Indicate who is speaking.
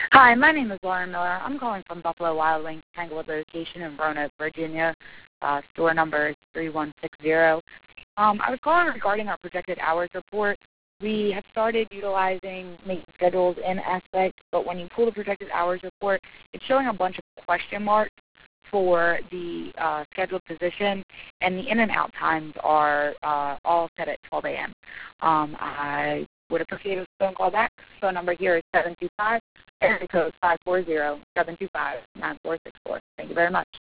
Speaker 1: Hi, my name is Lauren Miller. I'm calling from Buffalo Wild Wings Tanglewood location in Roanoke, Virginia. Store number is 3160. I was calling regarding our projected hours report. We have started utilizing maintenance schedules in Aspect, but when you pull the projected hours report, it's showing a bunch of question marks for the scheduled position, and the in and out times are all set at 12 a.m. I would appreciate a phone call back. Phone number here is 725, area code 540-725-9464. Thank you very much.